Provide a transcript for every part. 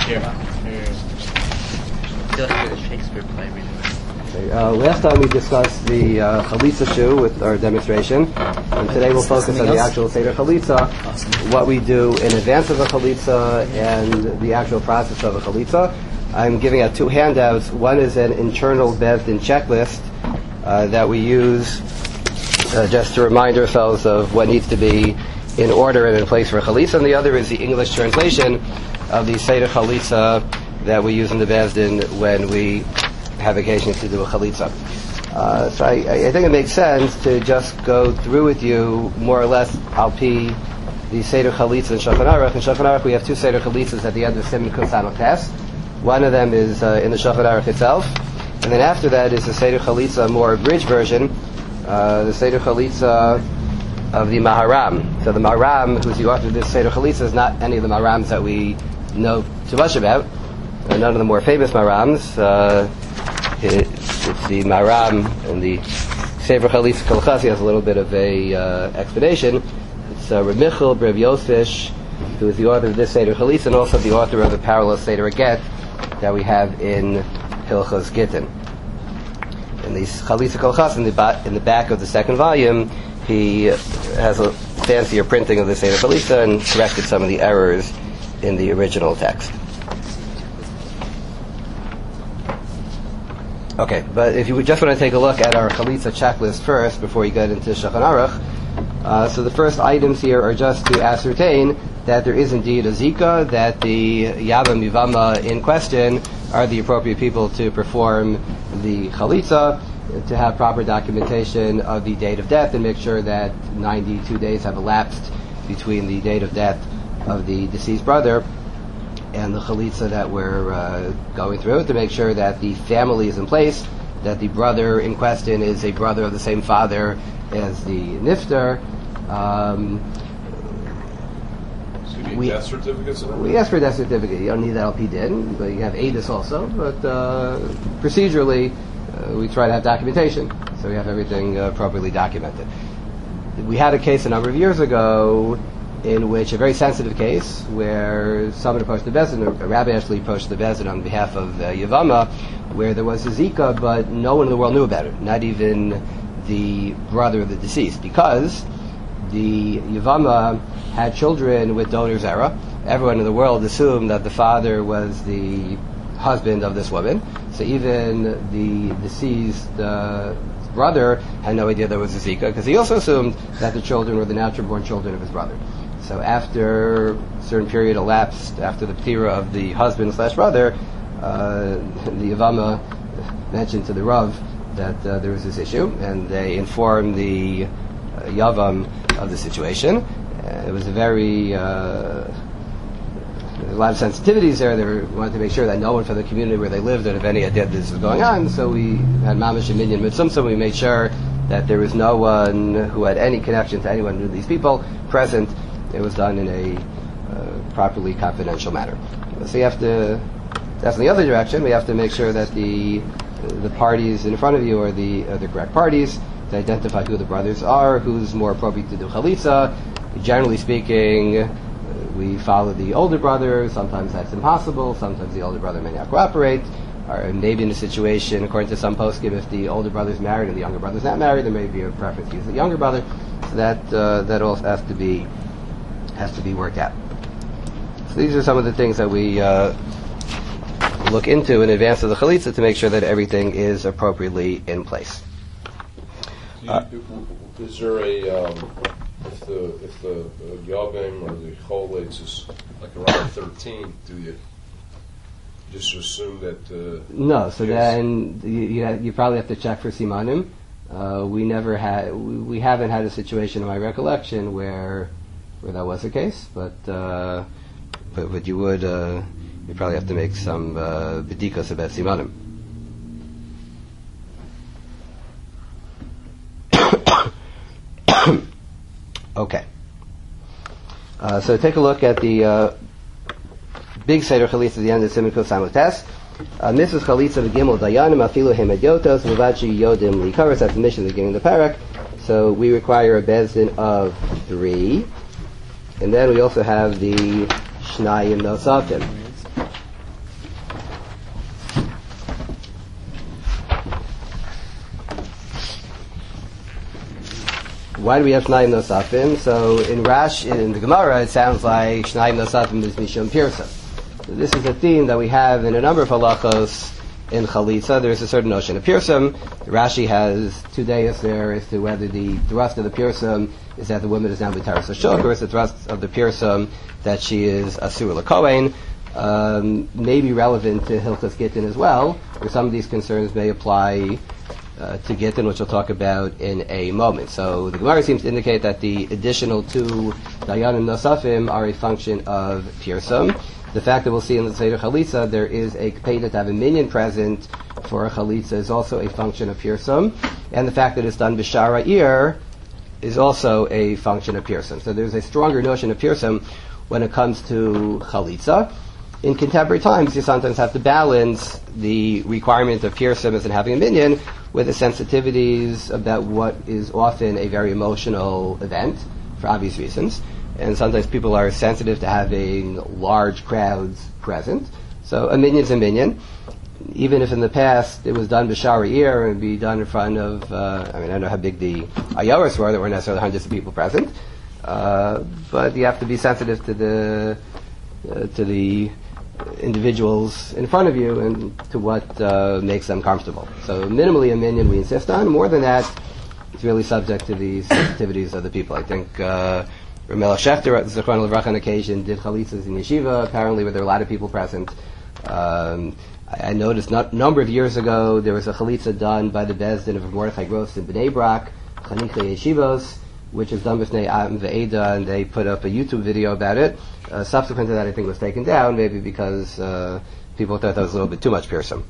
Shakespeare. The Shakespeare play, really. Last time we discussed the Chalitza shoe with our demonstration, and today we'll focus on the actual Seder Chalitza, what we do in advance of a Chalitza, and the actual process of a Chalitza. I'm giving out two handouts. One is an internal Beis Din checklist that we use just to remind ourselves of what needs to be in order and in place for a Chalitza, and the other is the English translation of the Seder Chalitza that we use in the Beis Din when we have occasion to do a Chalitza. So I think it makes sense to just go through with you more or less Al-Pi the Seder Chalitza in Shulchan Aruch. In Shulchan Aruch we have two Seder Chalitzas at the end of Siman Kuf Samach Tes. One of them is in the Shulchan Aruch itself, and then after that is the Seder Chalitza, more abridged version, the Seder Chalitza of the Maharam. So the Maharam, who's the author of this Seder Chalitza, is not any of the Maharams that we know too much about. None of the more famous Maharams. It's the Maharam and the Sefer Chalitza Kolchasi has a little bit of a explanation. It's Reb Michal Reb Yosfish, who is the author of this Seder Chalitza and also the author of the parallel Seder Get that we have in Hilchos Gittin. In the Chalitza Kolchas, in the back of the second volume, he has a fancier printing of the Seder Chalitza and corrected some of the errors in the original text. Okay, but if you just want to take a look at our Chalitza checklist first before you get into Shulchan Aruch, so the first items here are just to ascertain that there is indeed a Zika, that the Yavam Yivama in question are the appropriate people to perform the Chalitza, to have proper documentation of the date of death and make sure that 92 days have elapsed between the date of death of the deceased brother and the Chalitza that we're going through, to make sure that the family is in place, that the brother in question is a brother of the same father as the Nifter. So you need death certificates? We ask for a death certificate. You don't need that Al-Pi Din, but you have ADIS also. But procedurally, we try to have documentation, so we have everything properly documented. We had a case a number of years ago in which a very sensitive case where someone approached the Beis Din, a rabbi actually approached the Beis Din on behalf of Yavama, where there was a Zika, but no one in the world knew about it, not even the brother of the deceased, because the Yavama had children with donor zera. Everyone in the world assumed that the father was the husband of this woman, so even the deceased brother had no idea there was a Zika, because he also assumed that the children were the natural born children of his brother. So after a certain period elapsed, after the ptira of the husband / brother, the Yavama mentioned to the Rav that there was this issue, and they informed the Yavam of the situation. It was a very a lot of sensitivities there. They wanted to make sure that no one from the community where they lived, that if any idea this was going on, so we had mamash and minyan mitzvah, so we made sure that there was no one who had any connection to anyone who knew these people present. It was done in a properly confidential manner. So you have to, that's in the other direction, we have to make sure that the parties in front of you are the correct parties, to identify who the brothers are, who's more appropriate to do chalitza. Generally speaking, we follow the older brother. Sometimes that's impossible. Sometimes the older brother may not cooperate. Or maybe in a situation, according to some poskim, if the older brother's married and the younger brother's not married, there may be a preference to use the younger brother. So that all has to be worked out. So these are some of the things that we look into in advance of the chalitza to make sure that everything is appropriately in place. Is there a if the Yavim or the Cholitz is like around 13, do you just assume that? No. So then you probably have to check for simanim. We haven't had a situation in my recollection where that was the case, but you would you probably have to make some bedikas about simanim. Okay. So take a look at the big Seder Chalitza at the end of Siman Kuf Samach Tes. Mrs. Chalitza v'gimel dayanim afilu hem edyotos v'vachi yodim likaros. That's the mission at the beginning of the parak. So we require a Beis Din of 3, and then we also have the Shnayim Nosafim. why do we have Shnayim Nosafim? So in the Gemara, it sounds like Shnayim Nosafim is Mishum Pirsa. So this is a theme that we have in a number of halachos in Chalitza. There is a certain notion of Pirsum. Rashi has two days there as to whether the thrust of the Pirsum is that the woman is now B'taras Hashuk, or is the thrust of the Pirsum that she is Asur L'Kohen. May be relevant to Hilchas Gittin as well, where some of these concerns may apply to Gittin, which we'll talk about in a moment. So the Gemara seems to indicate that the additional two Dayanim Nosafim are a function of Pirsum. The fact that we'll see in the Seder Chalitza there is a Kpeda to have a minion present for a Chalitza is also a function of Pirsum. And the fact that it's done B'Shara Ir is also a function of Pirsum. So there's a stronger notion of Pirsum when it comes to Chalitza. In contemporary times, you sometimes have to balance the requirement of Pirsum as in having a minion with the sensitivities about what is often a very emotional event, for obvious reasons. And sometimes people are sensitive to having large crowds present. So a minion's a minion. Even if in the past it was done b'shara ir and be done in front of, I don't know how big the ayoras were, there weren't necessarily hundreds of people present. But you have to be sensitive to the individuals in front of you and to what makes them comfortable. So minimally a minion we insist on. More than that, it's really subject to the sensitivities of the people. I think Ramel Shechter at the Zichron Levrach on occasion did chalitzas in yeshiva, apparently where there were a lot of people present. I noticed a number of years ago there was a chalitza done by the Bezdin of Mordechai Gross in Bnei Brak, Chanichei Yeshivos, which is done with Bnei Am Ve'eda, and they put up a YouTube video about it. Subsequent to that, I think it was taken down, maybe because people thought that was a little bit too much Pirsum.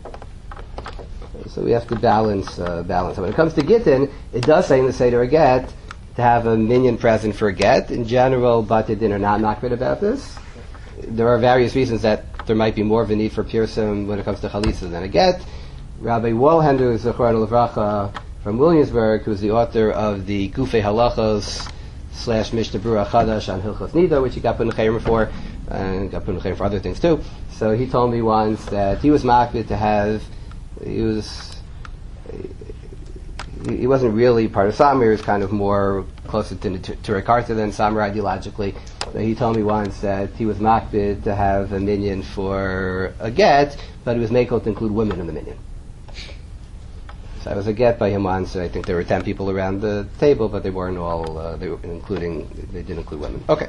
So we have to balance. And when it comes to Gittin, it does say in the Seder Get to have a minion present for a get. In general, Batei Din are not makbid about this. There are various reasons that there might be more of a need for Pirsum when it comes to Chalitza than a get. Rabbi Walhender, Zichron Levracha, from Williamsburg, who is the author of the Gufei Halachos / Mishnah Berurah Chadash on Hilchos Nida, which he got put in Chayim for, and got put in Chayim for other things too. So he told me once that he was makbid to have, he wasn't really part of Samir, he was kind of more closer to Turikarta than Samir ideologically. But he told me once that he was makbid to have a minion for a get, but he was mako to include women in the minion. So I was a get by him once, I think there were 10 people around the table, but they weren't all, they didn't include women. Okay.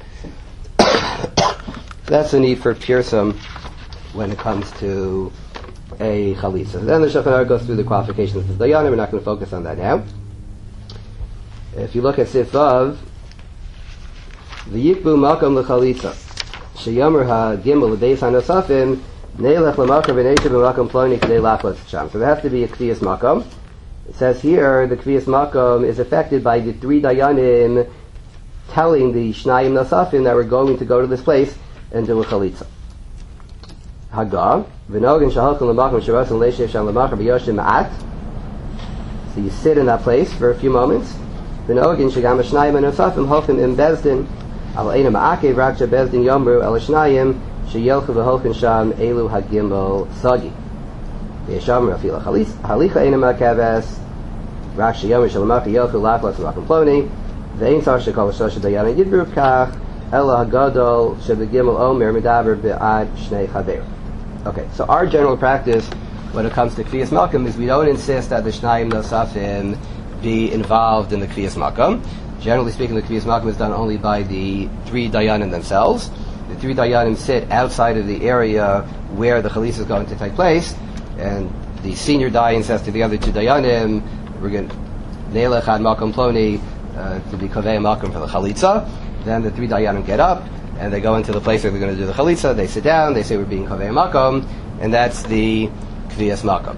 That's the need for Pirsum when it comes to a chalitza. Then the Shulchan Aruch goes through the qualifications of the Dayanim. We're not going to focus on that now. If you look at Sif Vav, v'yikbu makam l'chalitza sheyomer ha-gimel l'beis ha-nosafim neilech l'makam v'neishav v'makam ploni k'dei lachlas sham. So there has to be a kviyas makam. It says here the kviyas makam is affected by the 3 dayanim telling the shnayim nosafim that we're going to go to this place and do a chalitza. Hagah v'nogin shahalchim l'makam shirasim leishev sham l'makam v'yoshim ma'at. So you sit in that place for a few moments. V'nogin shagam ha'shnayim nosafim holchim im bezdin al eina ma'akev rak shebezdin yomru el shnayim sheyelchu v'holchin sham elu hagimel sagi. V'yeshamru afila halicha eina ma'kaves rak sheyomru shalamaka yelchu lachlas l'makam ploni v'ein tzar shekol shosha dayana yidbru kach ela hagadol shebegimel omer medaber be'ad shnei chaver. Okay, so our general practice when it comes to Kviyas Malkum is we don't insist that the Shnayim Nosafim be involved in the Kviyas Malkum. Generally speaking, the Kviyas Malkum is done only by the 3 Dayanim themselves. The 3 Dayanim sit outside of the area where the Chalitza is going to take place, and the senior Dayan says to the other 2 Dayanim, we're going to Neilech ad Malkum Ploni to be Kovei Malkum for the Chalitza. Then the 3 Dayanim get up, and they go into the place where they're going to do the Chalitza, they sit down, they say we're being Kovei Makom, and that's the Kviyas Makom.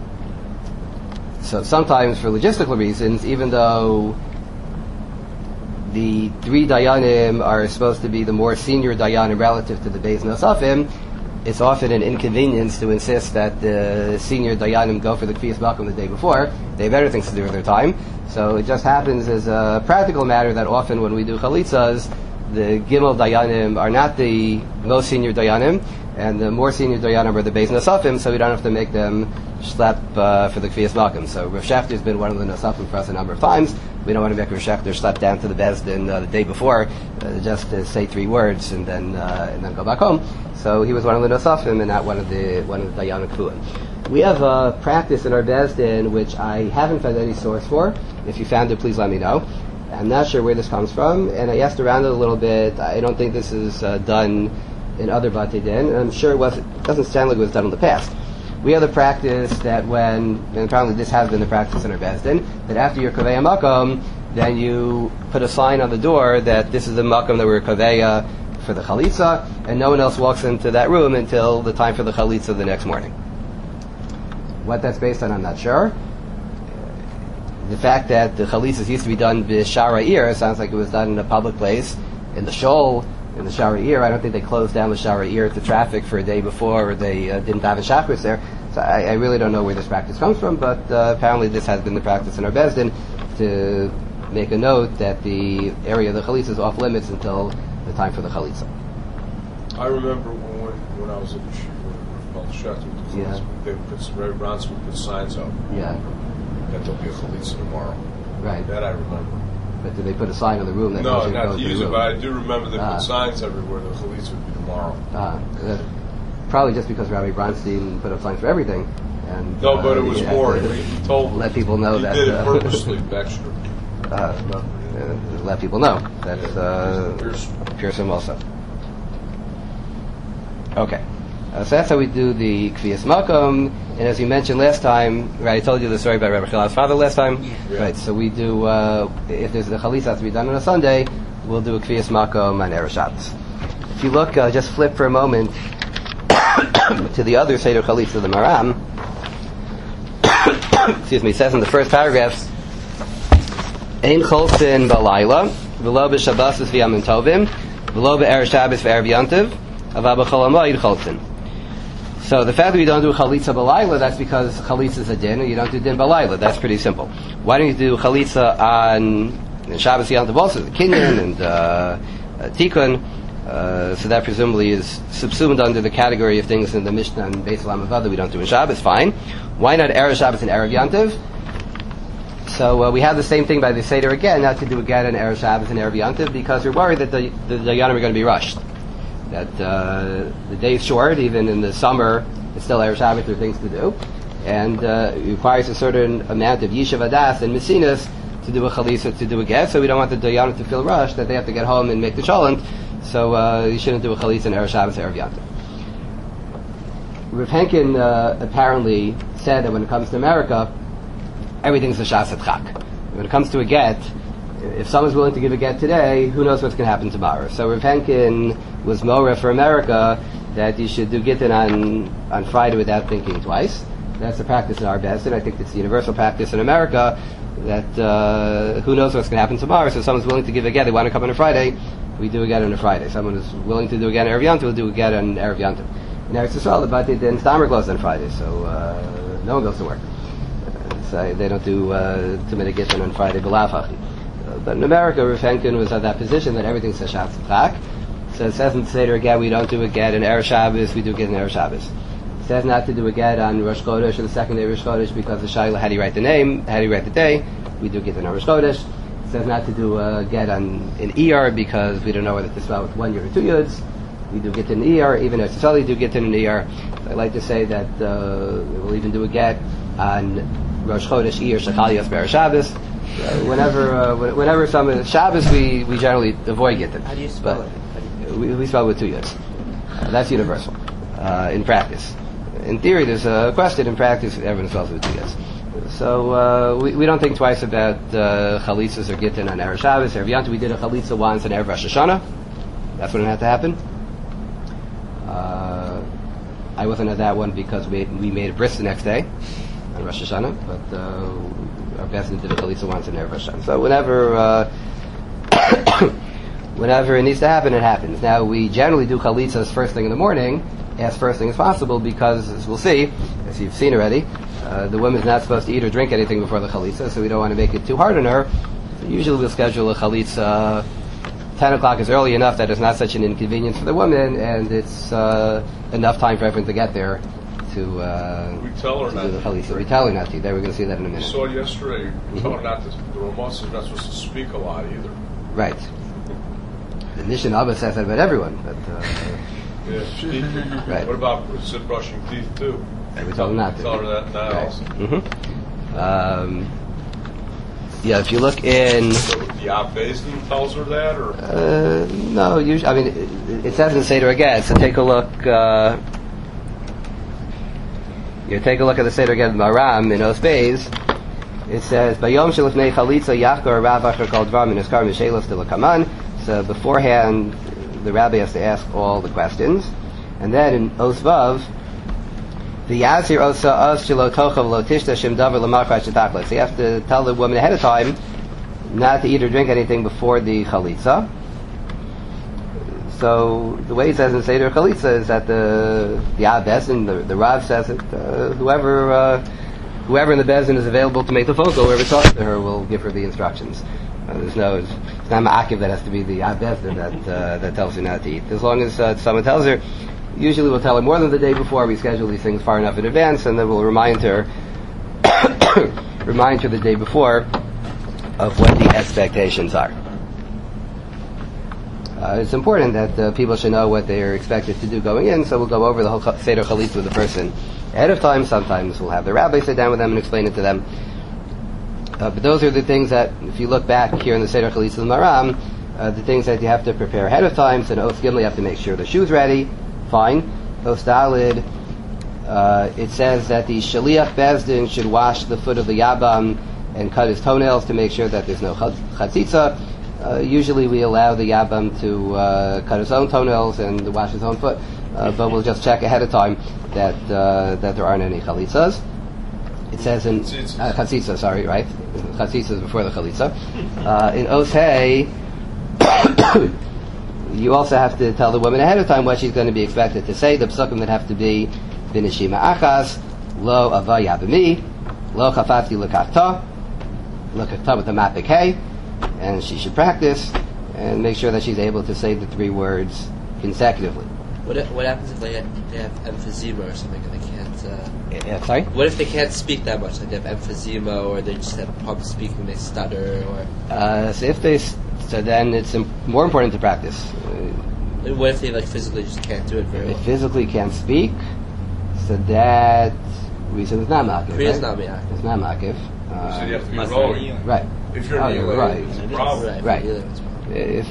So sometimes for logistical reasons, even though the 3 Dayanim are supposed to be the more senior Dayanim relative to the Beis Nosafim, it's often an inconvenience to insist that the senior Dayanim go for the Kviyas Makom the day before. They have better things to do with their time. So it just happens as a practical matter that often when we do Chalitzas, the Gimel Dayanim are not the most senior Dayanim, and the more senior Dayanim are the Beis Nosafim, so we don't have to make them schlep for the Kviyas Malkum. So Rav Shafter has been one of the Nosafim for us a number of times. We don't want to make a Shechter slap down to the Bezdin the day before, just to say 3 words and then go back home. So he was one of the Nosafim and not one of the Dayanim Kfuim. We have a practice in our Bezdin which I haven't found any source for. If you found it, please let me know. I'm not sure where this comes from, and I asked around it a little bit. I don't think this is done in other Batei Din, and I'm sure it doesn't sound like it was done in the past. We have the practice that and apparently this has been the practice in our Bezdin, that after your Kaveya Makom, then you put a sign on the door that this is the Makom that we're Kaveya for the Chalitza, and no one else walks into that room until the time for the Chalitza the next morning. What that's based on, I'm not sure. The fact that the Chalitzas used to be done b'Shara Ir sounds like it was done in a public place, in the Shul, in the Shara Ir. I don't think they closed down the Shara Ir to traffic for a day before, or they didn't have a Shachris there. So I really don't know where this practice comes from, but apparently this has been the practice in our Bezdin to make a note that the area of the Chalitza is off limits until the time for the Chalitza. I remember when I was at the Shechter, Rabbi Bronson would put signs up. Yeah. That there'll be a Chalitza tomorrow. Right. That I remember. But did they put a sign on the room? That No, not to use it, but I do remember they put signs everywhere that the Chalitza would be tomorrow. Probably just because Rabbi Bronstein put up signs for everything. And, no, but it was more. He told let people know he that. He did it purposely, extra. Let people know. That's Pearson also. Okay. So that's how we do the Kviyas Makom. And as you mentioned last time, right, I told you the story about Rabbi Chilal's father last time. Yeah. Right, so we do, if there's the Chalitza has to be done on a Sunday, we'll do a Kviyas Makom on Erev Shabbos. If you look, just flip for a moment to the other Seder Chalitza, the Maram. Excuse me, it says in the first paragraph, Ein Cholzin Balayla, V'lo B'Shabbasis V'Yamim Tovim, V'lo B'Erev Shabbos V'Erev Yantiv, Ava B'Chol HaMoed Cholzin. So the fact that we don't do Chalitza Balayla, that's because Chalitza is a din, and you don't do din Balayla. That's pretty simple. Why don't you do Chalitza on Shabbos Yantiv also, the Kinyan and Tikkun, so that presumably is subsumed under the category of things in the Mishnah and Beis Lam Avada we don't do in Shabbos, fine. Why not Erev Shabbos and Erev Yantiv? So we have the same thing by the Seder again, not to do again on Erev Shabbos and Erev Yantiv, because we're worried that the Dayanim are going to be rushed. That the day is short, even in the summer, it's still Erev Shabbos, there are things to do. And it requires a certain amount of Yishuv Adas and Messinas to do a Chalitza, to do a get, so we don't want the Dayanim to feel rushed, that they have to get home and make the Shalom. So you shouldn't do a Chalitza in Erev Shabbos, Erev Yantiv. Rav Henkin apparently said that when it comes to America, everything's a Shas Chak. When it comes to a get, if someone's willing to give a get today, who knows what's going to happen tomorrow? So Rav Henkin was Moreh for America that you should do Gittin on Friday without thinking twice. That's the practice in our best, and I think it's the universal practice in America that who knows what's going to happen tomorrow. So if someone's willing to give a get, they want to come on a Friday, we do a get on a Friday. Someone is willing to do a get on Erev Yantiv, we'll do a get on Erev Yantiv. In Eretz Yisrael, the Batei Din Stamer closed on Friday, so no one goes to work. So they don't do too many Gittin on Friday, but in America, Rav Henkin was at that position that everything's a Shabbat Chak. So it says in the Seder again, we don't do a get in Erev Shabbos, we do a get in Erev Shabbos. It says not to do a get on Rosh Chodesh or the second day of Rosh Chodesh because the Shaila, how do you write the name, how do you write the day, we do a get in Rosh Chodesh. It says not to do a get in ER because we don't know whether to spell with 1 yud or 2 yuds. We do get in ER, even if it's do get in an ER. So I like to say that we'll even do a get on Rosh Chodesh ER Shechaliyos Be'er Shabbos. Whenever some Shabbos, we generally avoid Gittin. How do you spell it? We spell it with 2 yuds. That's universal in practice. In theory, there's a question. In practice, everyone spells it with 2 yuds. So we don't think twice about chalitzas or Gittin on Erev Shabbos. Erev Yantiv, we did a chalitza once on Erev Rosh Hashanah. That's when it had to happen. I wasn't at that one because we made a bris the next day on Rosh Hashanah, but our Bezdin did a chalitza once on Erev Rosh Hashanah. So whenever it needs to happen, it happens. Now, we generally do chalitzas first thing in the morning, as first thing as possible, because, as we'll see, as you've seen already, the woman's not supposed to eat or drink anything before the chalitza, so we don't want to make it too hard on her. So usually we'll schedule a chalitza 10 o'clock is early enough that it's not such an inconvenience for the woman, and it's enough time for everyone to get there to We tell her do not the to. chalitza. We tell her not to. Then we're going to see that in a We minute. saw yesterday, we tell her not to, the Ramas is not supposed to speak a lot either. Right. The Mishnah Abba says that about everyone, but Yeah, speak. Right. What about sit brushing teeth too? we tell her not to. Tell her that now Right. also. Yeah, if you look in, So the Abbezdin tells her that, or no, usually, I mean, it says in Seder again. So take a look. You take a look at the Seder again, Maram in Os Beis. It says, "Bayom shelifnei chalitza yachkor rav acher kol dvar min eskar mishelos de lakaman." So beforehand, the rabbi has to ask all the questions, and then in Os Vav, the Yazir Osa Os Shelo Tochav Lo Tishta Shem Davar L'Makra Shetachla. So you have to tell the woman ahead of time not to eat or drink anything before the chalitza. So the way it says in Seder Chalitza is that the Bezdin, the Rav says that whoever in the Bezdin is available to make the phone call, whoever talks to her will give her the instructions. It's not Ma'akiv that has to be the Bezdin that tells her not to eat. As long as someone tells her, usually we'll tell her more than the day before. We schedule these things far enough in advance, and then we'll remind her the day before of what the expectations are. It's important that people should know what they are expected to do going in, so we'll go over the whole Seder Chalitza with the person ahead of time. Sometimes we'll have the rabbi sit down with them and explain it to them. But those are the things that, if you look back here in the Seder Chalitza and Maram, the things that you have to prepare ahead of time. So in Os Gimel you have to make sure the shoe's ready. Fine. Os Dalid, it says that the Shaliach Bezdin should wash the foot of the Yabam and cut his toenails to make sure that there's no chatzitza. Usually we allow the Yabam to cut his own toenails and wash his own foot, but we'll just check ahead of time that there aren't any chalitzas. It says in chatzitza, sorry, right? Chatzitza is before the chalitza. In Os Hey, you also have to tell the woman ahead of time what she's going to be expected to say. The psukim that have to be B'neshima achas, lo avaya b'mi, lo chafati l'kachta with the mapik hey, and she should practice and make sure that she's able to say the three words consecutively. What happens if they have emphysema or something and they can't? Sorry? What if they can't speak that much? Like they have emphysema, or they just have problem speaking, they stutter, or? So then it's more important to practice. What if they physically just can't do it very well? They physically can't speak, so that reason is not makif. It's not makif. It's not makif. so you have to be rowing. Right. If you're you're right. it's a problem. Right. If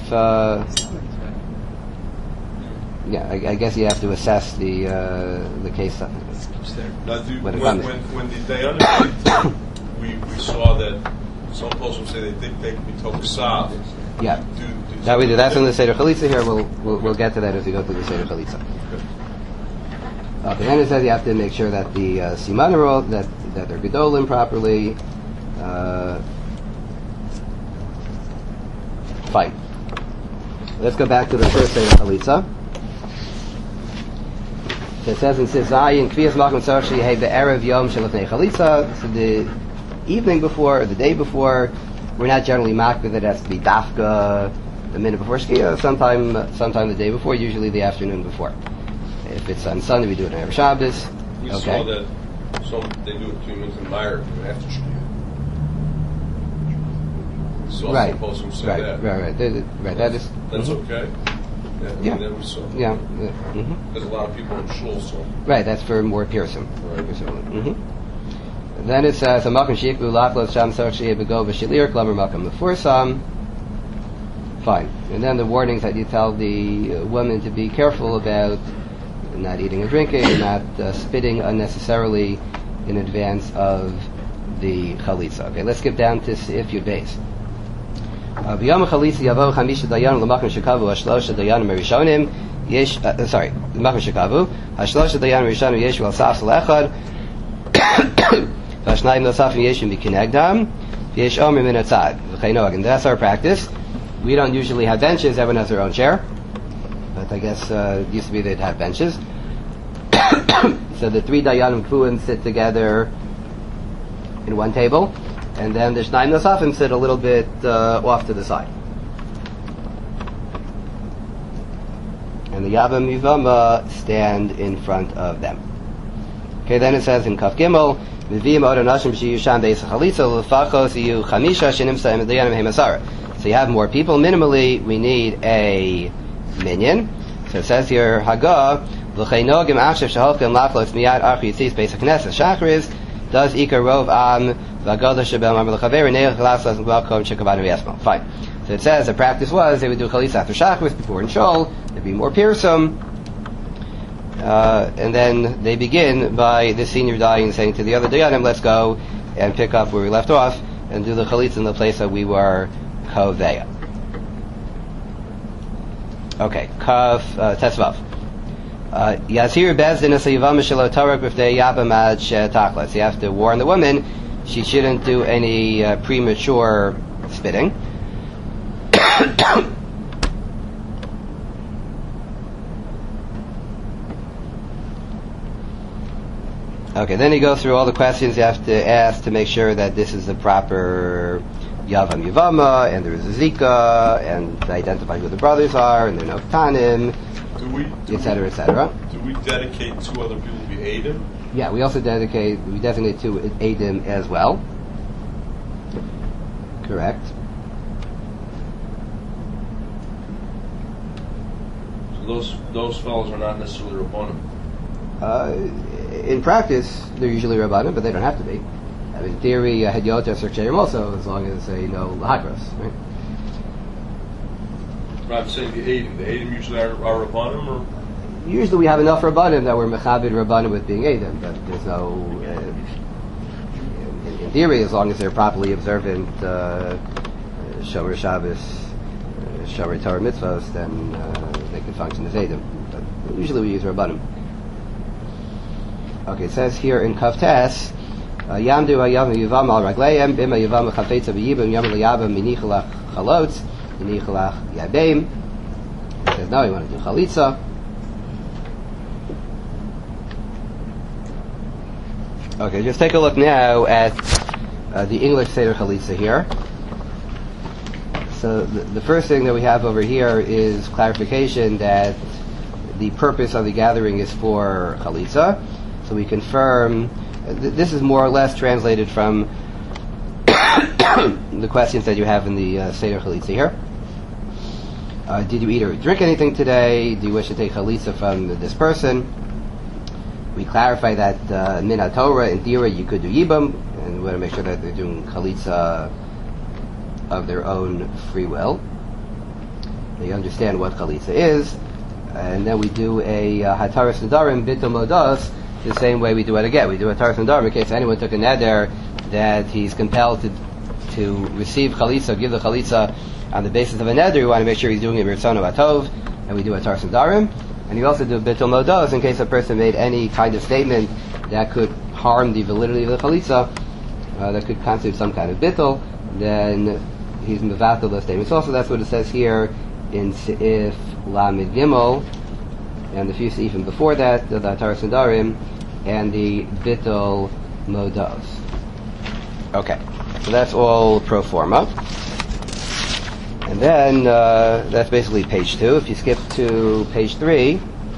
I guess you have to assess the case. Now, When when the Dayanim we saw that some poskim say they think they can be tokusav. Yeah. That we do. That's in the Seder Chalitza here. We'll get to that as we go through the Seder Chalitza. But then it says you have to make sure that the siman are all, that they're gedolim properly. Fine. Let's go back to the first Seder Chalitza. It says in Sizayin, Kviyas Malchim Tzarech Sheyeh Be'erev Yom Shelifnei Chalitza. So the evening before, or the day before, we're not generally makbid that it has to be dafka the minute before Shkia. Sometime the day before, usually the afternoon before. If it's on Sunday, we do it on Erev Shabbos. We Okay. saw that they do it 2 minutes in Meyer after Shkia. We saw some poskim say that. Right. That is. That's okay. Yeah. That we saw. Yeah. There's a lot of people in shul, so. Right. That's for more Pearson. Right. Then it says, "Amakim shikbu lachlos sham tzarech sheyeh bego v'shilir klamer makam lefursam." Fine. And then the warnings that you tell the woman to be careful about not eating and drinking, and not spitting unnecessarily in advance of the chalitza. Okay, let's skip down to if you base. B'yom chalitza yavo chamisha dayan l'makom shekavu hashlosha dayanim erishonim yesh. L'makom shekavu hashlosha dayanim erishonim yesh al safsel echad. Vashnayim nosafim yeshim b'kinegdam yesh omer min atzad. And that's our practice. We don't usually have benches. Everyone has their own chair. But I guess it used to be they'd have benches. So the 3 Dayanim Kfuim sit together in one table, and then the Shnayim Nosafim sit a little bit off to the side. And the Yavam Yivama stand in front of them. Okay, then it says in Kaf Gimel, V'vim od anashim sheyushan beis chalitza lefachos yiyu chamisha shenimsa im dayanim heimasara. So you have more people. Minimally, we need a minyan. So it says here, Haga, v'cheinogim achshav sheholkim lachlos miyad archi yitzis beis hakneses shachris, does ikar rov am v'agodah shebel mamar l'chaver neich laslas m'balkom shekavanu yasmo. Fine. So it says the practice was they would do chalitza after shachris before in shul. There'd be more pirsum. And then they begin by the senior dying saying to the other dayanim, let's go and pick up where we left off and do the chalitza in the place that we were koveya. Okay, Kav Tesvav. Yazir bezdin es yivam shelo tarak b'ftei yabam ad she'tachlas. You have to warn the woman she shouldn't do any premature spitting. Okay, then he goes through all the questions you have to ask to make sure that this is the proper Yavam Yavama, and there is a Zika, and identify who the brothers are, and there are no Tanim, etc., etc. Do we dedicate two other people to be Eidim? Yeah, we also designate two Eidim as well. Correct. So those fellows are not necessarily Rabbanim. In practice, they're usually Rabbanim, but they don't have to be. I mean, in theory, Hedyotas or Ksherim also, as long as they know Lahakros, right? But I'm saying the Eidim usually are Rabbanim, or? Usually we have enough Rabbanim that we're Mechabed Rabbanim with being Eidim, but there's no, in theory, as long as they're properly observant Shomer Shabbos, Shomer Torah mitzvos, then they can function as Eidim. But usually we use Rabbanim. Okay, it says here in Kaftes, Yamdu Yavam Yavam al Ragleim, Bima Yavam Chafetza B'Yibim, Yam L'Yavam, Minichalach Chalotz, Minichalach Yabeim. It says now you want to do Chalitza. Okay, just take a look now at the English Seder Chalitza here. So the first thing that we have over here is clarification that the purpose of the gathering is for Chalitza. So we confirm, this is more or less translated from the questions that you have in the Seder Chalitza here. Did you eat or drink anything today? Do you wish to take Chalitza from this person? We clarify that Min HaTorah, in theory, you could do Yibam, and we want to make sure that they're doing Chalitza of their own free will. They understand what Chalitza is, and then we do a Hataras Nadarim Bitul Modos, the same way we do it again. We do a Hataras Nadarim in case anyone took a neder that he's compelled to receive Chalitza, give the Chalitza on the basis of a neder. We want to make sure he's doing it B'Ritzono Atov, and we do a Hataras Nadarim. And you also do Bitul Modos in case a person made any kind of statement that could harm the validity of the Chalitza, that could constitute some kind of Bitul, then he's mevatel those statements. Also, that's what it says here in Seif Lamed Gimel, and the few seifim before that, the Hataras Nadarim, and the Bitul Modos. Okay, so that's all pro forma. And then, that's basically page 2. If you skip to page 3,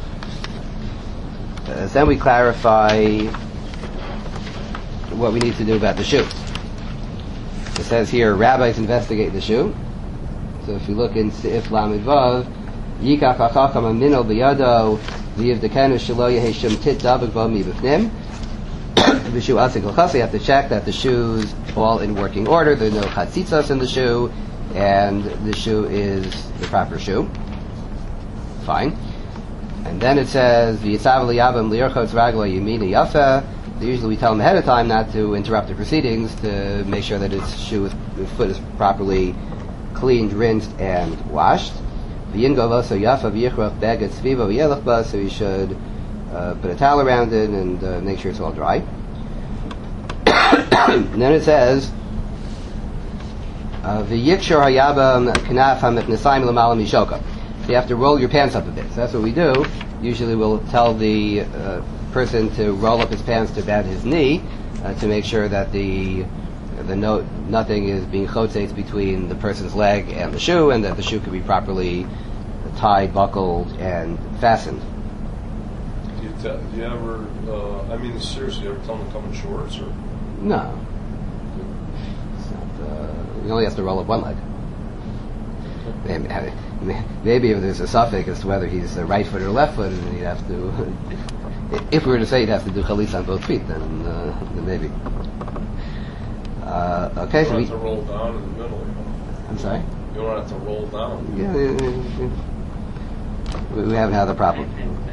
then we clarify what we need to do about the shoe. It says here, rabbis investigate the shoe. So if you look in Seif Lamed Vav, Yikach HaChacham Aminol B'Yado V'Yivdekenu Shelo Yehi Shum Tit Dabek Bo Mibifnim V'Shu Asik L'Chas. You have to check that the shoe's all in working order. There are no chatzitzos in the shoe, and the shoe is the proper shoe. Fine. And then it says, V'yitzav L'Yabam L'Yirchotz Raglo Yemini Yafa. Usually we tell him ahead of time not to interrupt the proceedings, to make sure that his foot is properly cleaned, rinsed, and washed. So you should put a towel around it and make sure it's all dry. And then it says, so you have to roll your pants up a bit. So that's what we do. Usually we'll tell the person to roll up his pants to about his knee to make sure that nothing is being chotzeitz between the person's leg and the shoe, and that the shoe can be properly tied, buckled, and fastened. Do Do you ever? I mean, seriously, you ever tell them to come in shorts or? No. It's not, he only has to roll up one leg. Maybe if there's a suffix as to whether he's right foot or left foot, and he'd have to. If we were to say he'd have to do chalitza on both feet, then maybe. Okay, You so don't we. have to roll down in the middle. You know? I'm sorry. You don't have to roll down. Yeah, we haven't had the problem.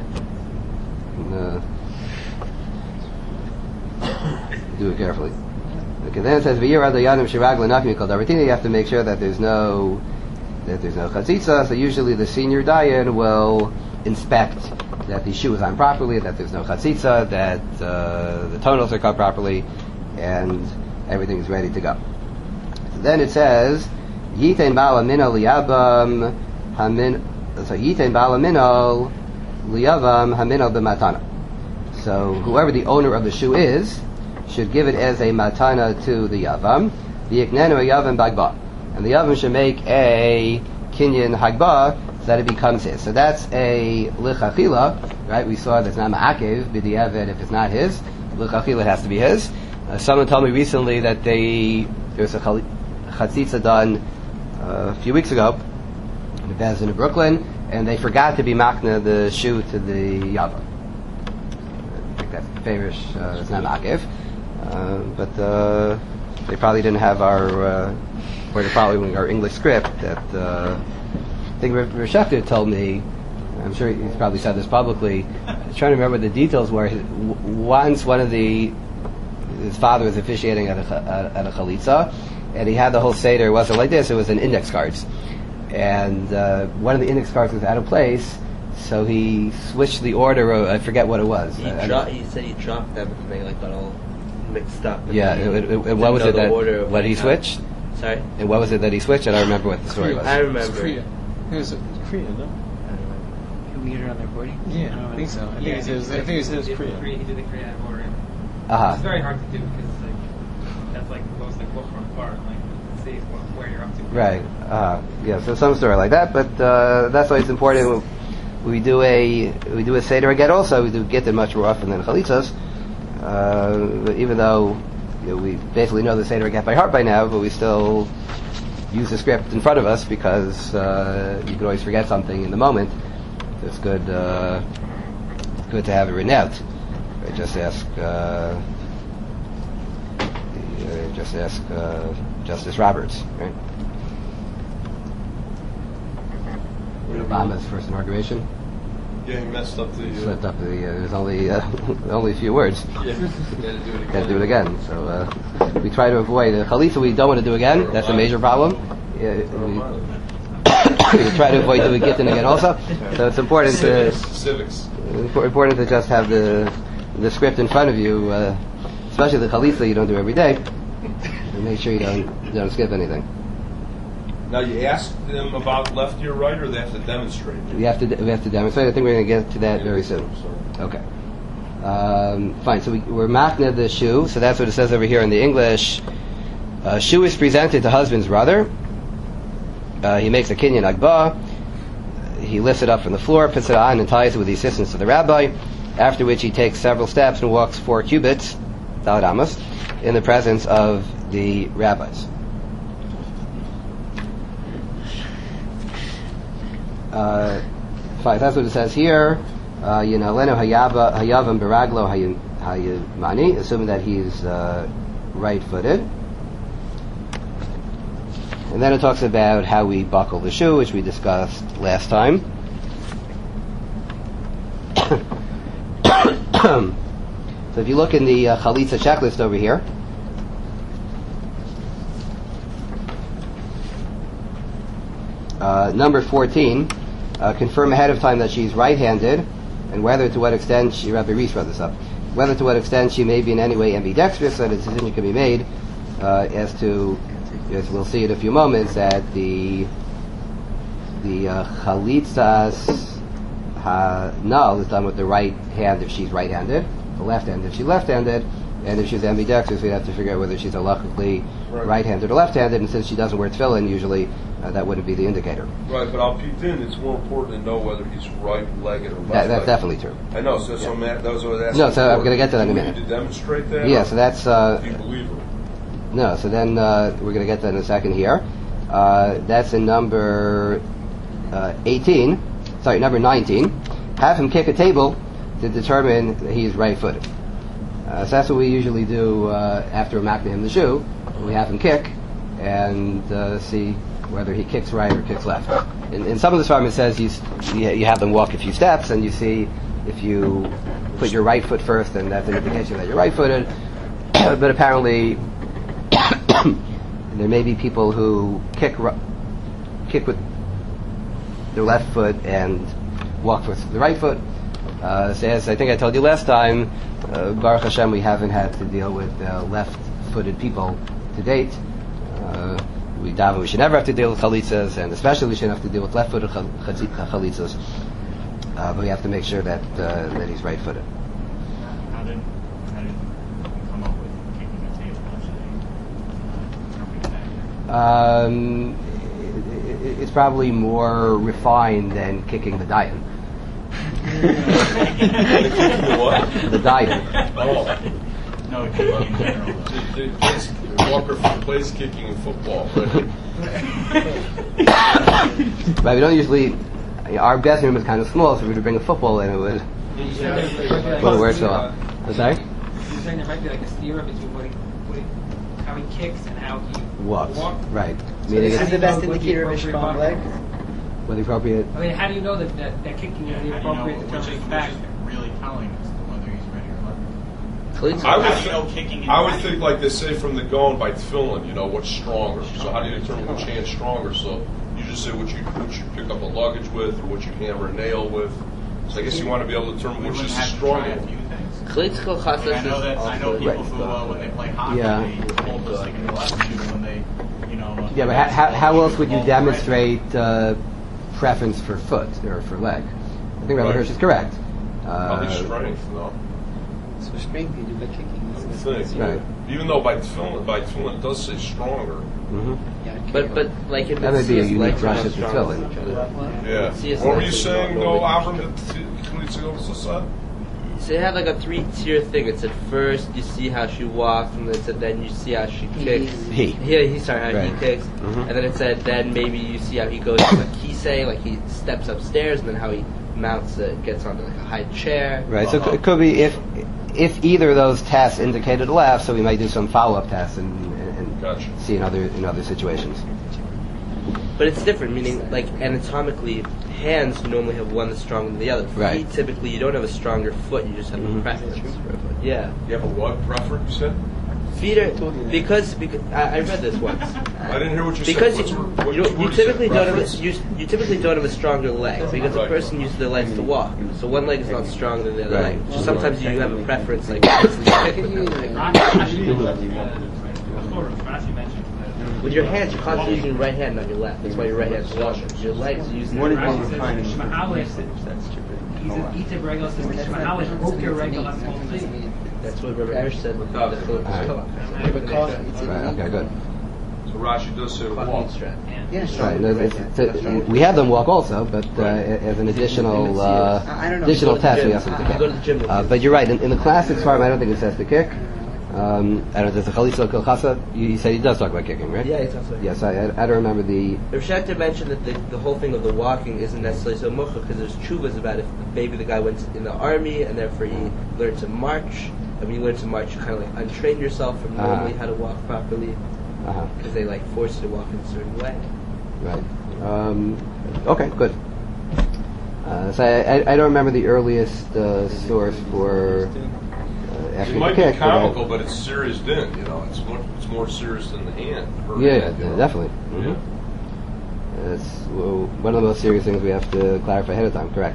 Do it carefully. Okay, then it says v'yir ad yanim shiragla nafmi kol daratina. You have to make sure that there's no chatzitza. So usually the senior dayan will inspect that the shoe is on properly, that there's no chatzitza, that the toenails are cut properly, and everything is ready to go. Then it says yitein ba'al amino liyabam hamin. So yitein ba'al amino liyavam hamino b'matana. So whoever the owner of the shoe is should give it as a matana to the yavam. V'yiknenu a yavam bagba, and the yavam should make a kinyan hagba so that it becomes his. So that's a lichachila, right? We saw that's not ma'akev b'di'evet if it's not his. Lichachila has to be his. Someone told me recently that there's a chatzitza done a few weeks ago in the Bezin in Brooklyn, and they forgot to be makna the shoe to the yavam. I think that's favorish. It's not ma'akev. But they probably didn't have or they're following our English script. That I think Rav Schechter told me. I'm sure he's probably said this publicly. I'm trying to remember the details. Where once his father was officiating at a chalitza, and he had the whole seder. It wasn't like this; it was in index cards, and one of the index cards was out of place. So he switched the order. I forget what it was. He said he dropped them and they got all mixed up. Yeah, and what was it that what he switched? Sorry? And what was it that he switched? I don't remember what the story was. I remember. Korea. It was Korea, no? Can we get it on the recording? Yeah, I think so. I think it says Korea. He did the Korea order. Uh-huh. It's very hard to do because that's like the most book from part, like it says where you're up to. Right. Yeah. So some story like that, but that's why it's important. We do a seder again. Also, we do get them much more often than chalitzas. Even though we basically know the seder get by heart by now, but we still use the script in front of us because you can always forget something in the moment. It's good to have it written out. Just ask Justice Roberts, right? Obama's first inauguration. Yeah, he messed up the. Slipped up there's only a few words. Yeah, Got to do it again. So we try to avoid chalitza. We don't want to do again. That's a major problem. We try to avoid doing gittin again also. So it's important civics. Important to just have the script in front of you, especially the chalitza you don't do every day, and make sure you don't skip anything. Now you ask them about lefty or right, or they have to demonstrate. We have to demonstrate. I think we're going to get to that very soon. Okay. Fine. So we're makna the shoe. So that's what it says over here in the English. Shoe is presented to husband's brother. He makes a kinyan agba. He lifts it up from the floor, puts it on, and ties it with the assistance of the rabbi. After which he takes several steps and walks 4 cubits, daled amos, in the presence of the rabbis. Fine, that's what it says here. Yinalenu hayavam beraglo hayimani, assuming that he's right-footed. And then it talks about how we buckle the shoe, which we discussed last time. So if you look in the chalitza checklist over here, number 14, confirm ahead of time that she's right-handed, and whether to what extent Rabbi Reese brought this up, whether to what extent she may be in any way ambidextrous, so that a decision can be made as to, as we'll see in a few moments, that the chalitzas null is done with the right hand if she's right-handed, the left hand if she's left-handed, And if she's ambidextrous, we'd have to figure out whether she's halachically right-handed or left-handed. And since she doesn't wear tefillin, usually that wouldn't be the indicator. Right, but I'll peek in. It's more important to know whether he's right-legged or left-legged. That's definitely true. I know. So that's what I'm asking. No, so I'm going to get to that in a Do we minute. need to demonstrate that? Yeah, so that's... Do you believe her? No, so then we're going to get to that in a second here. That's in number 19. Have him kick a table to determine that he's right-footed. So that's what we usually do after we makna him the shoe. We have him kick and see whether he kicks right or kicks left. In some of the Svarim it says you have them walk a few steps and you see if you put your right foot first, then that's an indication that you're right-footed. But apparently there may be people who kick with their left foot and walk with the right foot. So as I think I told you last time, Baruch Hashem, we haven't had to deal with left-footed people to date. We should never have to deal with chalitzas, and especially we shouldn't have to deal with left-footed chalitzas. But we have to make sure that he's right-footed. How did you come up with kicking a table? It's probably more refined than kicking the dayan. The what? The dayan. Oh. No, kicking in general. Walker plays kicking in football. But we don't usually. Our guest room is kind of small, so if we would bring a football in, it would work so well. I'm sorry? You're saying there might be like a stira between how he kicks and how he Walks. Right. So this is the best indicator of a strong leg? With the appropriate. I mean, how do you know that kicking is the appropriate determining factor? Really telling us whether he's ready or left. I would think like they say from the going by tefillin, what's stronger. So how do you determine which hand's stronger? So you just say what you pick up a luggage with or what you hammer a nail with. So I guess you want to be able to determine which is stronger. I know people who, when they play hockey, they hold this thing in the left shoe when they, Yeah, but how else would you demonstrate preference for foot or for leg? I think Rabbi Hirsch is correct. Probably strength, no? So strength you do by kicking. Right. Even though by tefillin it does say stronger. Mm-hmm. But like in That may be a unique legs are brush not of the strong tefillin. with each other. Yeah. What were you saying, though, Avram, that said? So it had like a 3-tier thing. It said first you see how she walks, and then it said then you see how she kicks. How he kicks, Mm-hmm. and then it said then maybe you see how he goes to a kisei, like he steps upstairs, and then how he mounts gets onto like a high chair. Right. So it could be if either of those tests indicated left, so we might do some follow-up tests and Gotcha. see in other situations. But it's different, meaning like anatomically, hands normally have one that's stronger than the other. Right. Feet typically you don't have a stronger foot, you just have a preference for a foot. Yeah. You have a what preference, you said? Feet are because I read this once. I didn't hear what you Because said. you typically don't have a stronger leg because a person uses their legs to walk. So one leg is not stronger than the other leg. So sometimes you have a preference like with your hands, you're constantly using your right hand, not your left. That's why your right hand's longer. Your legs are using your right hand. That's what Rabbi Hirsch said. Right. Okay. Good. So Rashi does say to walk. Right. No, we have them walk also, but as an additional test, we have them to Go to the gym. kick. But you're right. In the classic farm, I don't think it says to kick. I don't know. There's a Chalitza Kilchasa. You said he does talk about kicking, right? Yeah, he talks about Yes, I don't remember the. Rav Shachter mentioned that the whole thing of the walking isn't necessarily so much because there's chuvas about if maybe the guy went in the army and therefore he learned to march. And when you learn to march, you kind of like untrain yourself from normally how to walk properly because they like force you to walk in a certain way. Right. Okay. Good. So I don't remember the earliest source for. It might be comical, but it's serious din. It's more serious than the hand. Yeah, definitely. Mm-hmm. It's one of the most serious things we have to clarify ahead of time. Correct.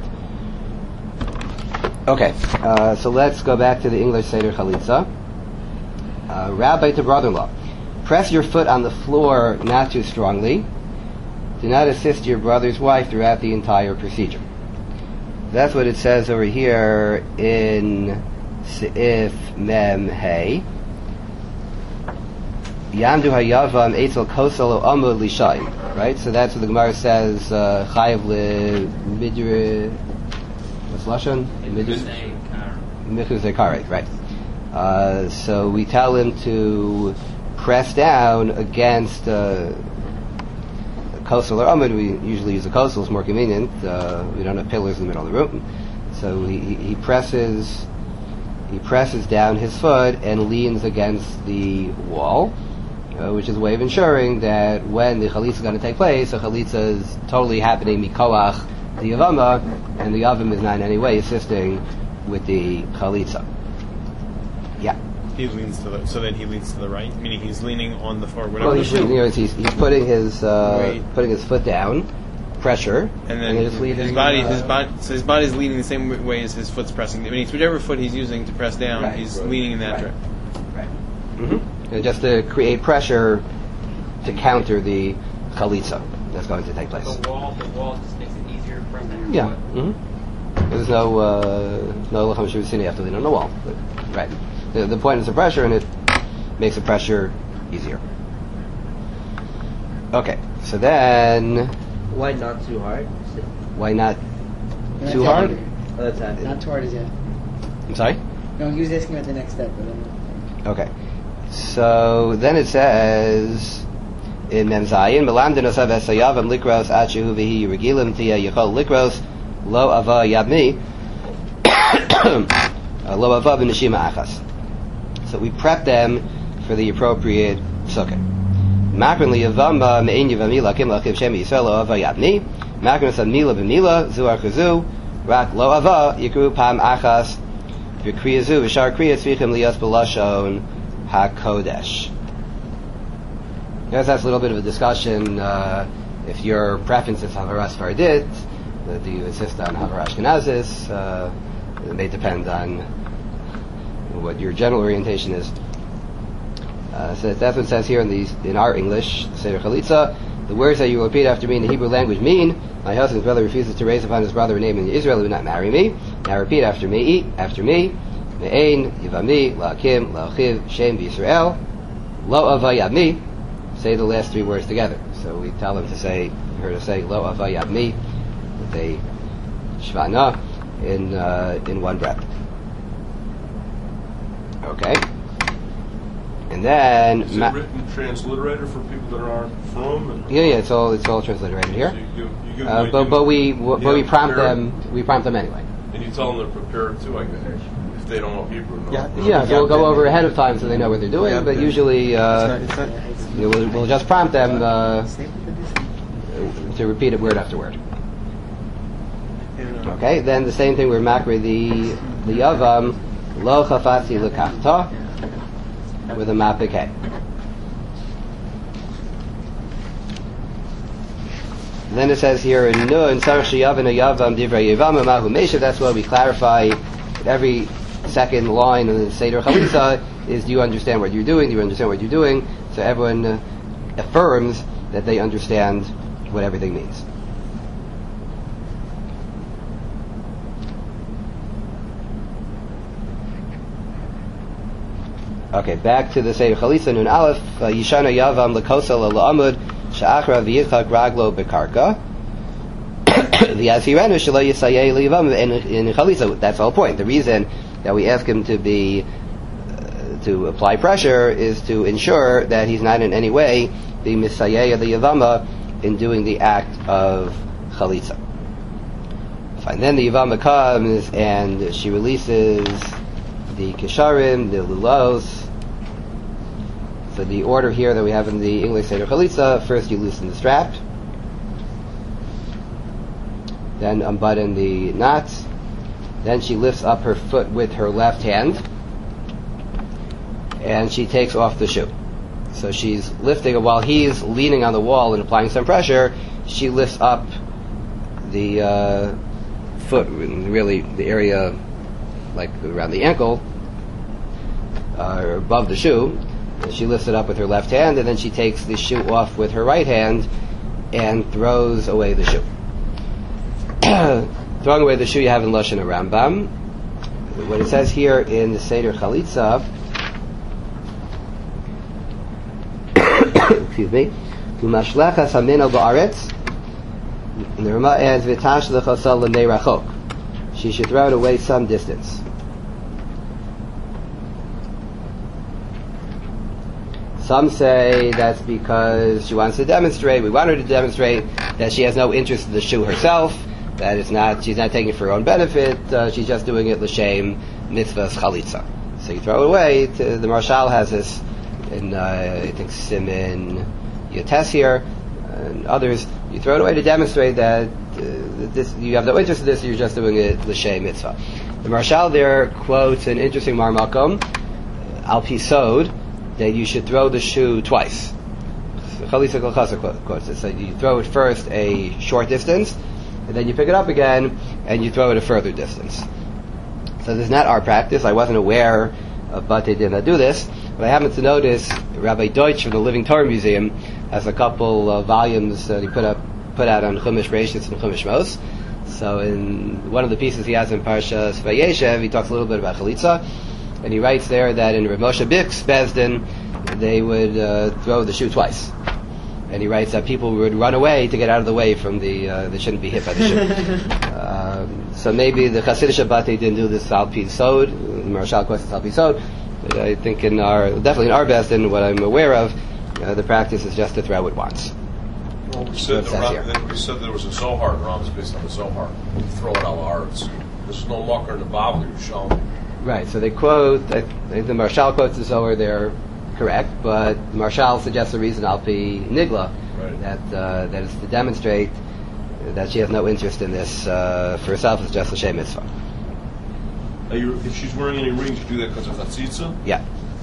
Okay, so let's go back to the English Seder Chalitza. Rabbi to brother-in-law, press your foot on the floor not too strongly. Do not assist your brother's wife throughout the entire procedure. That's what it says over here in Seif Mem Hey. Yamdu Hayavam Eitzel Kosel Amud Lishayim. Right? So that's what the Gemara says, Chayav Le Midre, what's Lashon? Michuz Zekarek, right. So we tell him to press down against Kosel or Amud. We usually use a Kosel, it's more convenient. We don't have pillars in the middle of the room. So he presses down his foot and leans against the wall, which is a way of ensuring that when the chalitza is going to take place, the chalitza is totally happening mikoach the yavama, and the yavam is not in any way assisting with the chalitza. Yeah. He leans to the, so then he leans to the right, meaning he's leaning on the floor. Well, he's putting his foot down, pressure, and then his body's leaning the same way as his foot's pressing. I mean, whichever foot he's using to press down, right, he's leaning in that direction. Right. Mm-hmm. And just to create pressure to counter the chalitza that's going to take place. The wall just makes it easier to press down. Yeah. Mm-hmm. There's no lacham shuvasini, you have to lean on the wall. But, right. The point is the pressure, and it makes the pressure easier. Okay. So then, Why not too hard? why not too hard? Oh, that's happening. Not too hard as yet. I'm sorry? No, he was asking about the next step, but Okay. So then it says in Mem Zayin, Melamdin osav esayavam likros achu v'hi regilim tia yachol likros lo ava yabmi lo ava b'neshima achas. So we prep them for the appropriate sukkah. Makron liyavamba me'in yavami lakim lachiv shem yisrael lo ava yabni. Makron osav mila b'mila zuar chazu rak lo ava yikru pam achas v'kriyazu v'shar kriya tzvichim liyas b'lashon HaKodesh. Yes, that's a little bit of a discussion. If your preference is Havara Sfaradit, do you insist on Havara Ashkenazis? It may depend on what your general orientation is. So that's what it says here in our English, Seder Chalitza. The words that you repeat after me in the Hebrew language mean, my husband's brother refuses to raise upon his brother a name in Israel, he would not marry me. Now repeat after me. Me'ein, Yivami, La'akim, La'achiv, Shem, B'Yisrael, Lo Avayabmi. Say the last three words together. So we tell them to say, Lo Avayabmi, with a Shvana in one breath. Okay. And then... Is it written transliterated for people that aren't from? Yeah, it's all transliterated here. So you give But we prompt them anyway. And you tell them to prepare it too, I guess. They don't know Hebrew. No? Yeah, so we'll go over ahead of time so they know what they're doing, but usually we'll just prompt them to repeat it word after word. Okay, then the same thing, we're makri the yavam, lo chafati lekachta, with a mapik hey. Then it says here in Nun, Sarach Sheyavan Yavam Divrei Yavam Mahu Meshav. That's why we clarify every second line in the Seder Chalitza is, do you understand what you're doing? Do you understand what you're doing? So everyone affirms that they understand what everything means. Okay, back to the Seder Chalitza, Nun Aleph, Yishana Yavam Lekosel La'amud Sha'achra V'yichak Raglo Bekarka V'yazhirenu Shelo Yisayei Liyavam in Chalitza. That's the whole point. The reason that we ask him to apply pressure is to ensure that he's not in any way the Misayei of the Yavama in doing the act of Chalitza. Fine. Then the Yavama comes and she releases the Kisharim, the Lulos. So the order here that we have in the English Seder Chalitza, first you loosen the strap, then unbutton the knots, then she lifts up her foot with her left hand, and she takes off the shoe. So she's lifting it while he's leaning on the wall and applying some pressure. She lifts up the foot, really the area like around the ankle, or above the shoe. And she lifts it up with her left hand, and then she takes the shoe off with her right hand and throws away the shoe. Throwing away the shoe you have in Lashon Rambam. what it says here in the Seder Chalitza, excuse me, Umashlecha Samino Ba'aretz, and the Rama adds, V'tash L'chasal L'nei Rachok. She should throw it away some distance. Some say that's because she wants to demonstrate, we want her to demonstrate that she has no interest in the shoe herself, that she's not taking it for her own benefit, she's just doing it l'shem mitzvahs chalitza. So you throw it away. The Marshal has this in, I think, Simin Yates here, and others. You throw it away to demonstrate that this, you have no interest in this, you're just doing it l'shem mitzvah. The Marshal there quotes an interesting marmakom, al pi sod, that you should throw the shoe twice. Chalitza Kol Chasar quotes it. So you throw it first a short distance, and then you pick it up again, and you throw it a further distance. So this is not our practice. I wasn't aware of Batei Din that do this, but I happened to notice Rabbi Deutsch from the Living Torah Museum has a couple of volumes that he put out on Chumash Bereishis and Chumash Mos. So in one of the pieces he has in Parshas Vayeshev, he talks a little bit about Chalitza, and he writes there that in Rav Moshe Bik's Bezdin, they would throw the shoe twice. And he writes that people would run away to get out of the way from they shouldn't be hit by the shoe. So maybe the Hasidic Batei didn't do this al pi sod, the Marshal questions al pi sod, but I think definitely in our Bezdin, what I'm aware of, the practice is just to throw it once. Well, we said there was a Zohar, the Ram is based on the Zohar. You throw it al haaretz. There's no mucker in the Bible, you show me. Right, so they quote, I think the Marshal quotes the Zohar there, correct, but the Marshal suggests a reason al pi nigla, right, that is to demonstrate that she has no interest in this for herself, it's just a shem mitzvah. If she's wearing any rings, you do that because of chatzitza? Yeah.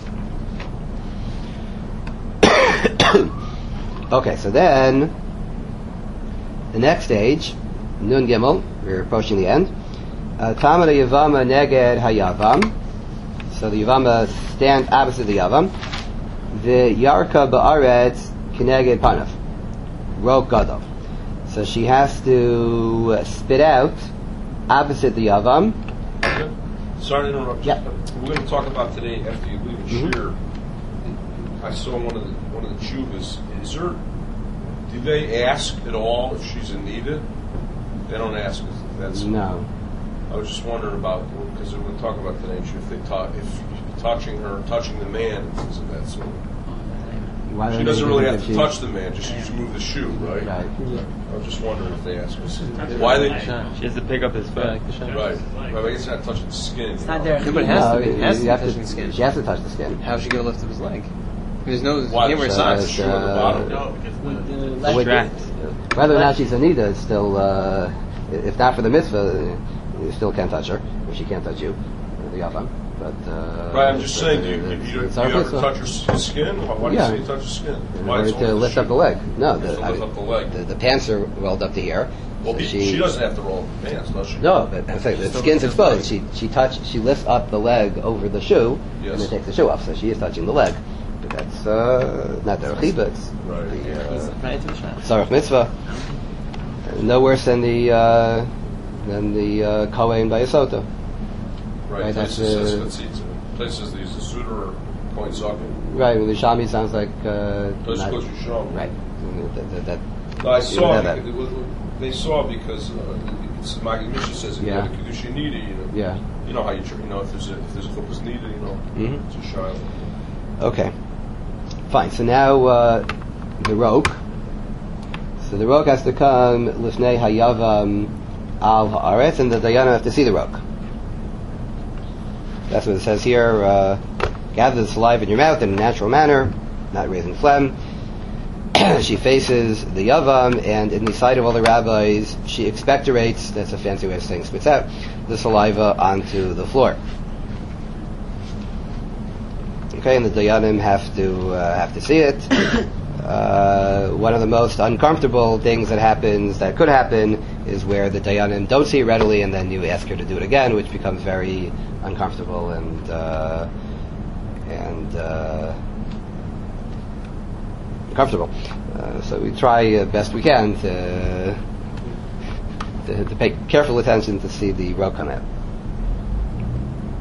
Okay, so then the next stage, Nun Gimel, we're approaching the end. Tamar Yavama Neged Hayavam. So the Yavama stand opposite the Yavam. The Yarka Ba'aretz Keneged Panav. Rok Gadol. So she has to spit out opposite the Yavam. Okay. Sorry to interrupt. Yeah. We're going to talk about today after you leave in Shir. I saw one of the chuvas. Do they ask at all if she's in Nida? They don't ask. No. I was just wondering about, because we're going to talk about today, if touching the man, and things of that sort. She doesn't really have to touch the man, just move the shoe, right? Right. I was just wondering if they ask us. Why they... She has to pick up his foot. Right. I guess it's not touching the skin. It's not there. No, but it has to be. It has to be have touching the skin. She has to touch the skin. How's she going to lift up his leg? There's no... Why? He can't wear The socks. shoe on the bottom. No, because Whether or not she's a nida is still, if not for the mitzvah, you still can't touch her. If she can't touch you, the yavam. But right, I'm just saying, do you ever touch her skin? Why do you say you touch her skin? In order to lift up the leg. No, lift up the leg. The pants are rolled up to here. Well, so she doesn't have to roll up the pants, does she? No, but I'm saying the skin's exposed. She lifts up the leg over the shoe, and then takes the shoe off. So she is touching the leg. But that's not the rechiba. It's Right to the shot. Sarach mitzvah. No worse than the Kohen by Yesota. Right, that's places places they use the suitor or point socket. Right, when the Shami sounds like That's because you show. right. I saw they saw because it's Magid Mishnah says if you have a kedusha nida, you know how if there's a chuppah's nida, it's a child. Okay, fine. So now the roke. So the roke has to come lifnei hayavam al haaretz, and the dayana have to see the roke. That's what it says here. Gather the saliva in your mouth in a natural manner, not raising phlegm. She faces the yavam, and in the sight of all the rabbis, she expectorates. That's a fancy way of saying spits out the saliva onto the floor. Okay, and the dayanim have to see it. One of the most uncomfortable things that could happen is where the dayanim don't see it readily, and then you ask her to do it again, which becomes very uncomfortable and uncomfortable. So we try best we can to pay careful attention to see the rope come out.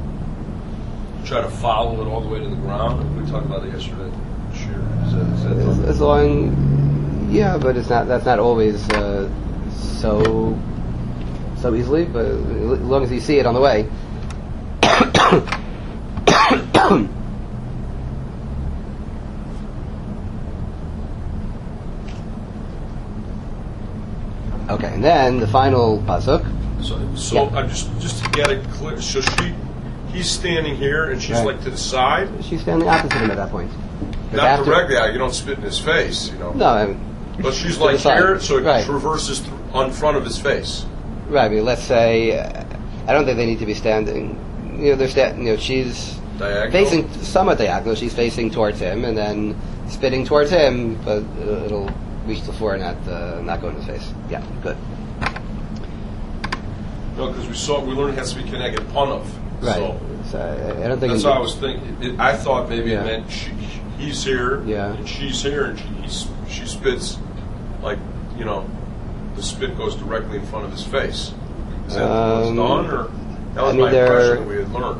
try to follow it all the way to the ground? We talked about it yesterday. Sure. Is that As long, yeah, but it's not. That's not always so easily. But as long as you see it on the way. Okay, and then the final pasuk. So Yeah. I'm just to get it clear. So he's standing here, and she's Right. like to the side. She's standing opposite him at that point. But Not after- directly. You don't spit in his face, you know. No, I mean, But she's to like the side. here, so it Right. traverses on front of his face. right. I mean, let's say I don't think they need to be standing. They're she's Diagonal. facing somewhat diagonal. She's facing towards him, and then spitting towards him, but it'll reach the floor and not go in his face. Yeah, good. No, because we learned it has to be connected panav. Right. So So I don't think that's in- how I was thinking. I thought maybe Yeah. it meant he's here, Yeah. and she's here, and she spits like the spit goes directly in front of his face. Is that what's done, or that was I mean, my they're- impression that we had learned?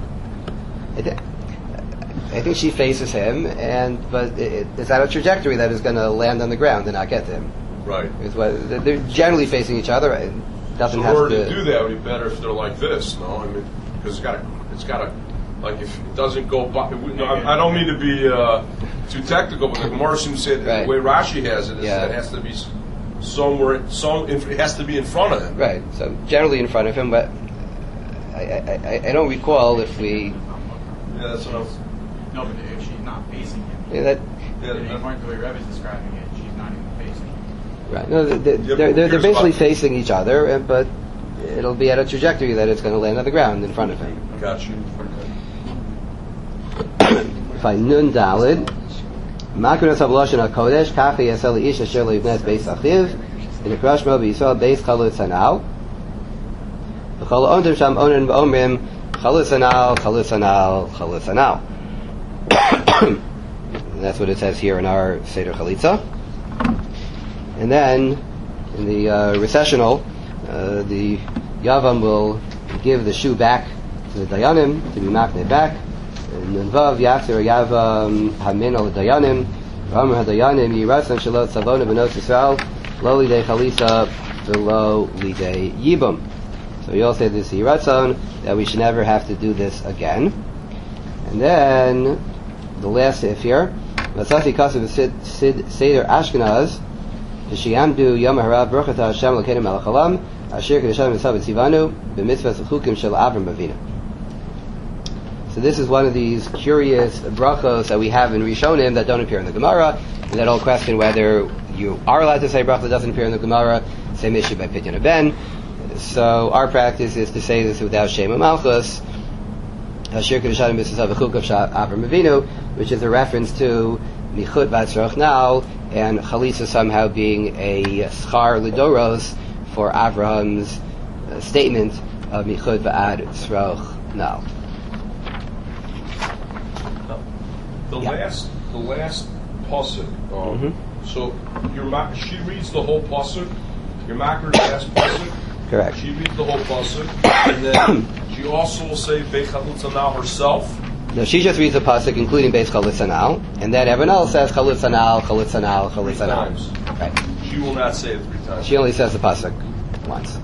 I think she faces him, but it's at a trajectory that is going to land on the ground and not get to him. Right. Is what they're generally facing each other. It doesn't So in have order to to do that, it would be better if they're like this. No, I mean, because it's got to, like if it doesn't go by. No, I don't mean to be too technical, but the Gemara seems to say that Right. the way Rashi has it is Yeah. that it has to be somewhere. It has to be in front of him. Right. So generally in front of him, but I don't recall if we Yeah, that's what I was. No, but if she's not facing him, that according to the way Rebbe's describing it, she's not even facing him. right. No, they're but they're here's basically what- facing each other, but it'll be at a trajectory that it's going to land on the ground in front of him. Got you. Fine. Nun Dalid. Makros Havloshin HaKodesh Kachi Yasel Ish Asher Leibnes Beis Achiv in the Krashmo B'Yisrael Beis Chalut Sanal. V'chol Ondim Sham Onin V'Omrim Chalut Sanal Chalut Sanal Chalut Sanal. That's what it says here in our Seder Chalitza. And then in the recessional, the Yavam will give the shoe back to the Dayanim to be makneh back. And Vav Yachzer Yavam Hamin al Dayanim Ramar Dayanim Yiratzon Shalot Savona Benos Yisrael Lo Lidei Chalisa V'Lo Lidei Yibum. So we all say this Yiratzon that we should never have to do this again. And then the last if here Vasasi Kasav Seder Ashkenaz V'Shiyamdu Yom HaRav Baruch Hashem L'Kedim Melech Halam Asher Kedushanim Mitzvah Tzivanu B'Mitzvah Chukim Shel Avram Avinu. So this is one of these curious brachos that we have in Rishonim that don't appear in the Gemara, and that all question whether you are allowed to say bracha that doesn't appear in the Gemara. Same issue by Pidyon Ben. So our practice is to say this without Shem Malchus, Asher Kedushanim Mitzvah Chukim Shel Avram Avinu, which is a reference to Michut Vatzroch Nal and Chalisa somehow being a schar lidoros for Avraham's statement of Michut Vatzroch Nal. The last pasuk. So she reads the whole pasuk. Your maker's last pasuk. Correct. She reads the whole pasuk, and then she also will say Beichalutz Hanal herself. No, she just reads the pasuk, including Beis Chalutz Hanal, and then everyone else says Chalutz Hanal, Chalutz Hanal, Chalutz Three Hanal. times. Right. She will not say it 3 times. She only says the pasuk once.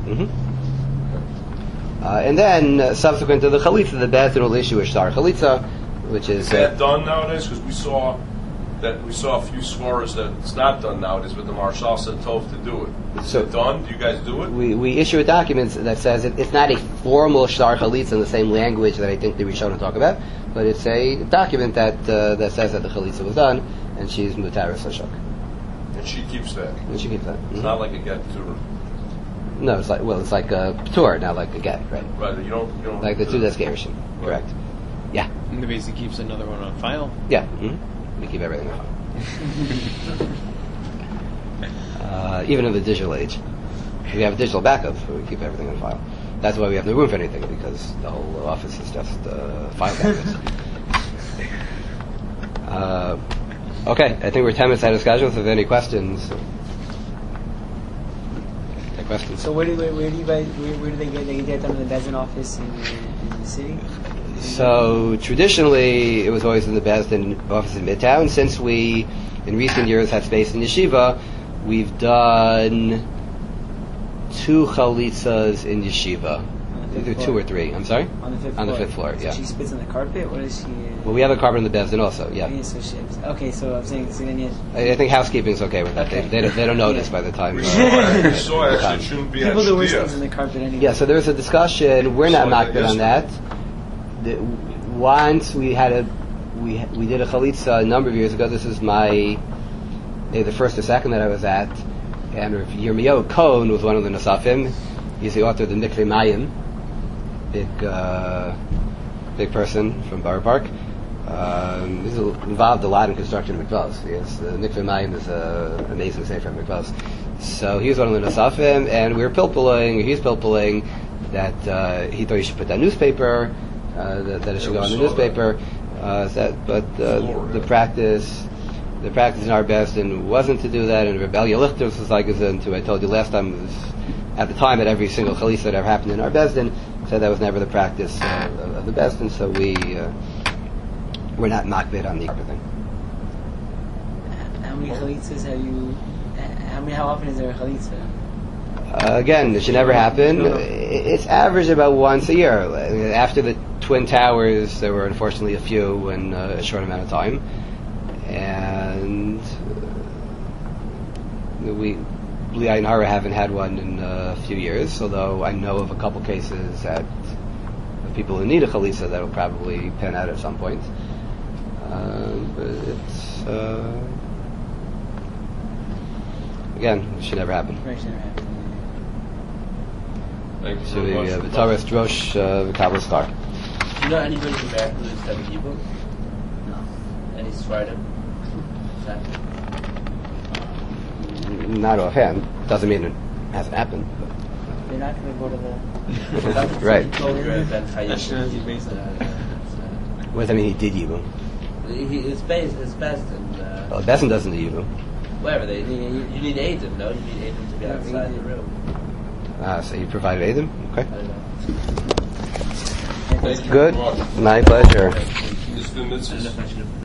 And then subsequent to the Chalitza, the Beth will issue a Shtar Chalitza, which is Is that done nowadays? Because we saw a few svaras that it's not done nowadays, but the Marshal said Tov to do it. Is it done? Do you guys do it? we issue a document that says it's not a formal Shtar Chalitza in the same language that I think the Rishonim talk about, but it's a document that says that the Chalitza was done, and she's Mutaris Hashok. And she keeps that. And she keeps that. It's not like a get to her. No, it's like a tour, not like a get, right? Right, you don't Like the Tudas Gershon, correct? Yeah, And the basic keeps another one on file. yeah. We keep everything on file. Even in the digital age, we have a digital backup, but we keep everything on file. That's why we have no room for anything, because the whole office is just file cabinets. Okay, I think we're 10 minutes out of schedule. If there are any questions, So where do they get? They get that from the Bezin office in the city? So traditionally, it was always in the Bezdin office in Midtown. Since we, in recent years, have space in Yeshiva, we've done 2 chalitzas in Yeshiva. Either 2 or 3. I'm sorry? On the fifth On the floor. 5th floor, So yeah. she spits on the carpet? What is she? Well, we have a carpet in the Bezdin also, yeah. So she, okay, so I'm saying, so then you. I think housekeeping's okay with that. Okay. They don't notice by the time. We saw actually it shouldn't be People do worse things HDF. on the carpet anyway. Yeah, so there was a discussion. We're not So knocked I on that. Once we had we did a chalitza a number of years ago. This is maybe the first or second that I was at, and Yirmiyahu Cohen was one of the Nosafim. He's the author of the Mikveh Mayim, big person from Borough Park. He's involved a lot in construction of mikvahs. Yes, the Mikveh Mayim is an amazing sefer of mikvahs. So he was one of the Nosafim, and we were he's pilpulling that he thought he should put that newspaper, that it should go on the newspaper. The practice in our Bezdin wasn't to do that, and Rebellia Lichter was like who I told you last time was at the time at every single chalitza that ever happened in our Bezdin said that was never the practice of the Bezdin, so we're not makbid on the carpet thing. How many chalitzas have you? How often is there a chalitza? Again, it should never happen. It's averaged about once a year. After the Twin Towers, there were unfortunately a few in a short amount of time, and we B'li Hara haven't had one in a few years. Although I know of a couple cases of people who need a chalitza that will probably pan out at some point. But it's again, it should never happen. Right, should never happen. Thank you So very much. the V'taras Drosh V'kabel Star. Do you know anybody in America who's done Yibum? No. Any Sfardim? Not offhand. Doesn't mean it hasn't happened. They're not going to go to the. Right. Ashkenazi based on What does that mean? He did Yibum. His best, and Well, Besson doesn't do Yibum. whatever you need Adam, no? You need Adam to be outside the room. So you provided Adam? Okay. I don't know. Thank you Good. very much. My pleasure. Mr. and Mrs.